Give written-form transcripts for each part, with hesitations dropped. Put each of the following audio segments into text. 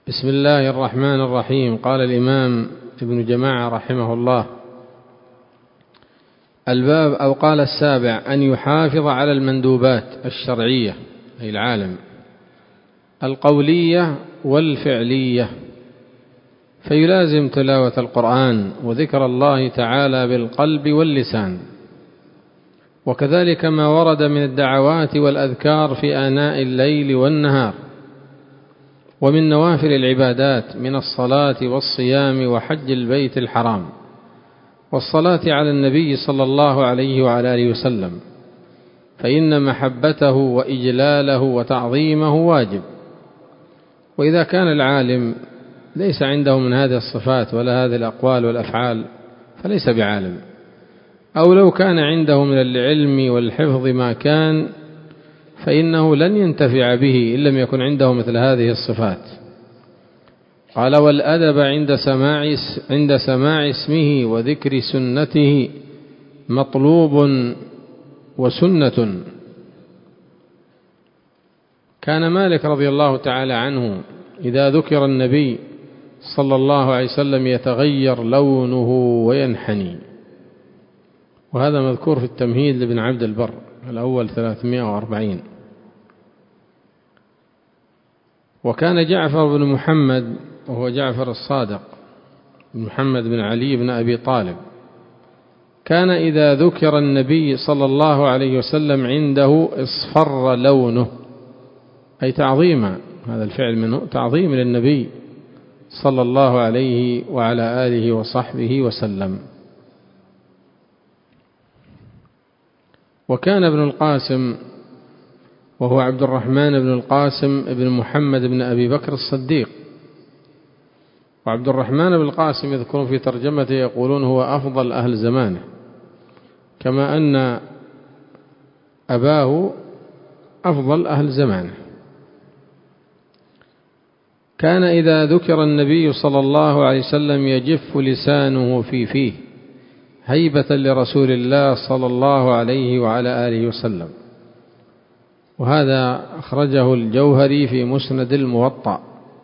بسم الله الرحمن الرحيم. قال الإمام ابن جماعة رحمه الله: الباب أو قال السابع: أن يحافظ على المندوبات الشرعية أي العالم القولية والفعلية، فيلازم تلاوة القرآن وذكر الله تعالى بالقلب واللسان، وكذلك ما ورد من الدعوات والأذكار في آناء الليل والنهار، ومن نوافل العبادات من الصلاة والصيام وحج البيت الحرام والصلاة على النبي صلى الله عليه وعلى آله وسلم، فإن محبته وإجلاله وتعظيمه واجب. وإذا كان العالم ليس عنده من هذه الصفات ولا هذه الأقوال والأفعال فليس بعالم، أو لو كان عنده من العلم والحفظ ما كان فإنه لن ينتفع به إن لم يكن عنده مثل هذه الصفات. قال: والأدب عند سماع اسمه وذكر سنته مطلوب وسنة. كان مالك رضي الله تعالى عنه إذا ذكر النبي صلى الله عليه وسلم يتغير لونه وينحني، وهذا مذكور في التمهيد لابن عبد البر الأول 340. وكان جعفر بن محمد، وهو جعفر الصادق بن محمد بن علي بن أبي طالب، كان إذا ذكر النبي صلى الله عليه وسلم عنده اصفر لونه، أي تعظيما، هذا الفعل منه تعظيم للنبي صلى الله عليه وعلى آله وصحبه وسلم. وكان ابن القاسم، وهو عبد الرحمن بن القاسم بن محمد بن أبي بكر الصديق، وعبد الرحمن بن القاسم يذكرون في ترجمته يقولون هو أفضل أهل زمانه، كما أن أباه أفضل أهل زمانه. كان إذا ذكر النبي صلى الله عليه وسلم يجف لسانه في فيه هيبة لرسول الله صلى الله عليه وعلى آله وسلم، وهذا أخرجه الجوهري في مسند الموطأ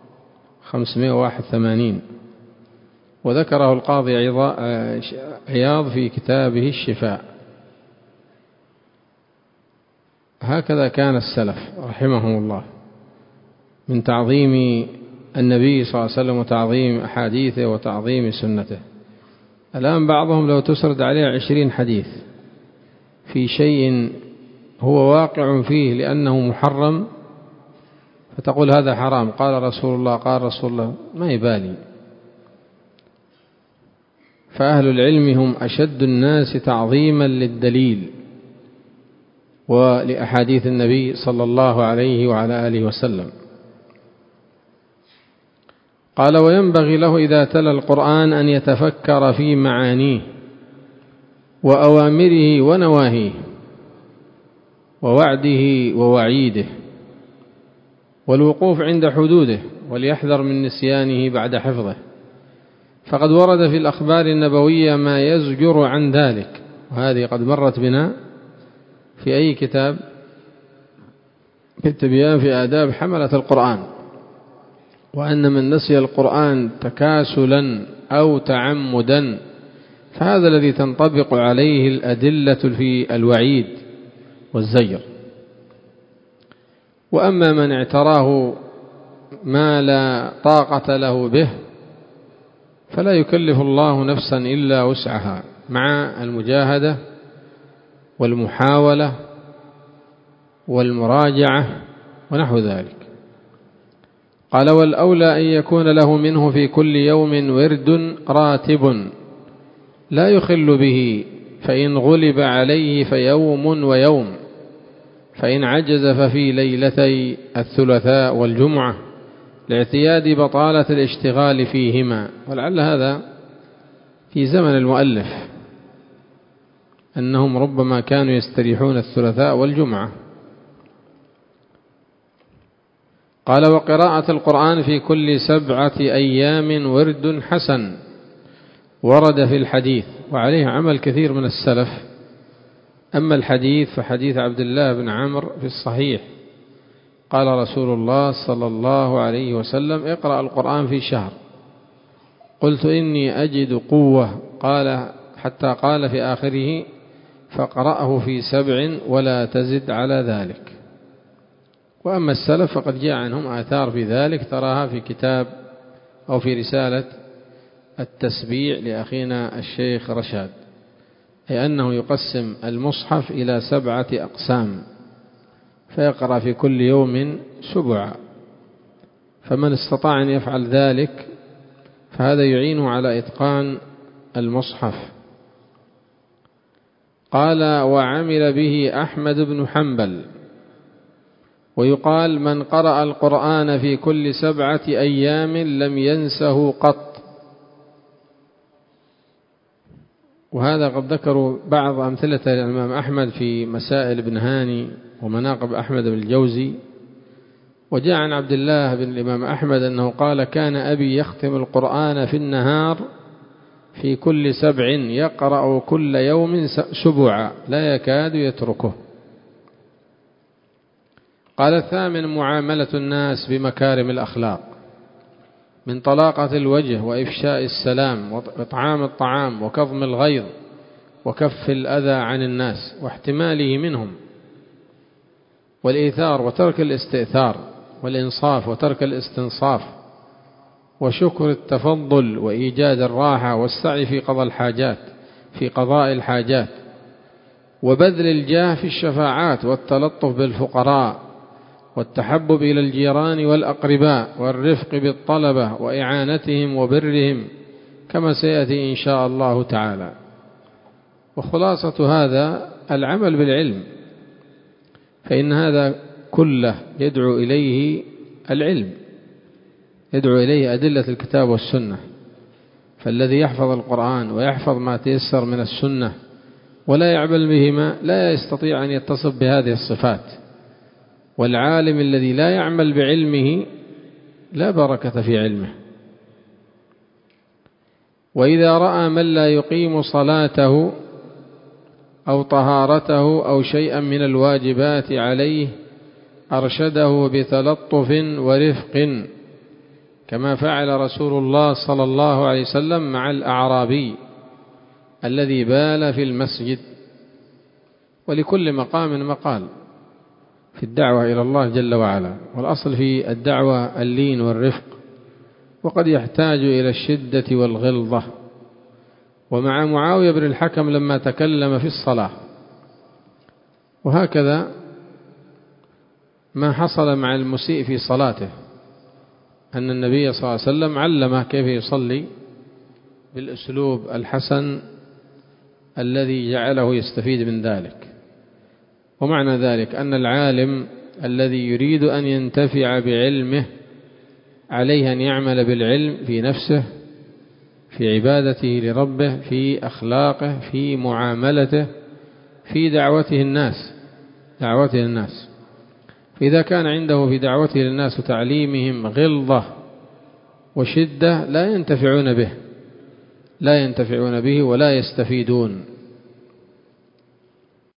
581، وذكره القاضي عياض في كتابه الشفاء. هكذا كان السلف رحمهم الله من تعظيم النبي صلى الله عليه وسلم وتعظيم أحاديثه وتعظيم سنته. الآن بعضهم لو تسرد عليه 20 حديث في شيء هو واقع فيه لأنه محرم فتقول هذا حرام، قال رسول الله قال رسول الله، ما يبالي. فأهل العلم هم أشد الناس تعظيما للدليل ولأحاديث النبي صلى الله عليه وعلى آله وسلم. قال: وينبغي له إذا تلا القرآن أن يتفكر في معانيه وأوامره ونواهيه ووعده ووعيده، والوقوف عند حدوده، وليحذر من نسيانه بعد حفظه، فقد ورد في الأخبار النبوية ما يزجر عن ذلك، وهذه قد مرت بنا في أي كتاب؟ في التبيان في آداب حملة القرآن، وأن من نسي القرآن تكاسلا أو تعمدا فهذا الذي تنطبق عليه الأدلة في الوعيد والزجر. وأما من اعتراه ما لا طاقة له به فلا يكلف الله نفسا إلا وسعها، مع المجاهدة والمحاولة والمراجعة ونحو ذلك. قال: والأولى أن يكون له منه في كل يوم ورد راتب لا يخل به، فإن غلب عليه فيوم ويوم، فإن عجز ففي ليلتي الثلاثاء والجمعة، لاعتياد بطالة الاشتغال فيهما. ولعل هذا في زمن المؤلف أنهم ربما كانوا يستريحون الثلاثاء والجمعة. قال: وقراءة القرآن في كل 7 أيام ورد حسن ورد في الحديث، وعليه عمل كثير من السلف. أما الحديث فحديث عبد الله بن عمرو في الصحيح قال رسول الله صلى الله عليه وسلم: اقرأ القرآن في شهر. قلت: إني أجد قوة. قال حتى قال في آخره: فاقرأه في 7 ولا تزد على ذلك. وأما السلف فقد جاء عنهم آثار في ذلك، تراها في كتاب أو في رسالة التسبيع لأخينا الشيخ رشاد، أي أنه يقسم المصحف إلى 7 أقسام، فيقرأ في كل يوم سبعا، فمن استطاع أن يفعل ذلك فهذا يعينه على إتقان المصحف. قال: وعمل به أحمد بن حنبل. ويقال: من قرأ القرآن في كل 7 أيام لم ينسه قط. وهذا قد ذكروا بعض أمثلة الإمام أحمد في مسائل ابن هاني ومناقب أحمد بن الجوزي. وجاء عن عبد الله بن الإمام أحمد أنه قال: كان أبي يختم القرآن في النهار في كل 7، يقرأ كل يوم سبعا لا يكاد يتركه. قال: الثامن: معاملة الناس بمكارم الأخلاق، من طلاقة الوجه وإفشاء السلام وإطعام الطعام وكظم الغيظ وكف الأذى عن الناس واحتماله منهم، والإيثار وترك الاستئثار، والإنصاف وترك الاستنصاف، وشكر التفضل وإيجاد الراحة، والسعي في قضاء الحاجات، وبذل الجاه في الشفاعات، والتلطف بالفقراء، والتحبب إلى الجيران والأقرباء، والرفق بالطلبة وإعانتهم وبرهم، كما سيأتي إن شاء الله تعالى. وخلاصة هذا العمل بالعلم، فإن هذا كله يدعو إليه العلم، يدعو إليه أدلة الكتاب والسنة. فالذي يحفظ القرآن ويحفظ ما تيسر من السنة ولا يعمل بهما لا يستطيع أن يتصف بهذه الصفات. والعالم الذي لا يعمل بعلمه لا بركة في علمه. وإذا رأى من لا يقيم صلاته أو طهارته أو شيئا من الواجبات عليه أرشده بتلطف ورفق، كما فعل رسول الله صلى الله عليه وسلم مع الأعرابي الذي بال في المسجد. ولكل مقام مقال في الدعوة إلى الله جل وعلا، والأصل في الدعوة اللين والرفق، وقد يحتاج إلى الشدة والغلظة. ومع معاوية بن الحكم لما تكلم في الصلاة، وهكذا ما حصل مع المسيء في صلاته، أن النبي صلى الله عليه وسلم علمه كيف يصلي بالأسلوب الحسن الذي جعله يستفيد من ذلك. ومعنى ذلك أن العالم الذي يريد أن ينتفع بعلمه عليه أن يعمل بالعلم في نفسه، في عبادته لربه، في أخلاقه، في معاملته، في دعوته الناس. فإذا كان عنده في دعوته للناس وتعليمهم غلظة وشدة لا ينتفعون به ولا يستفيدون.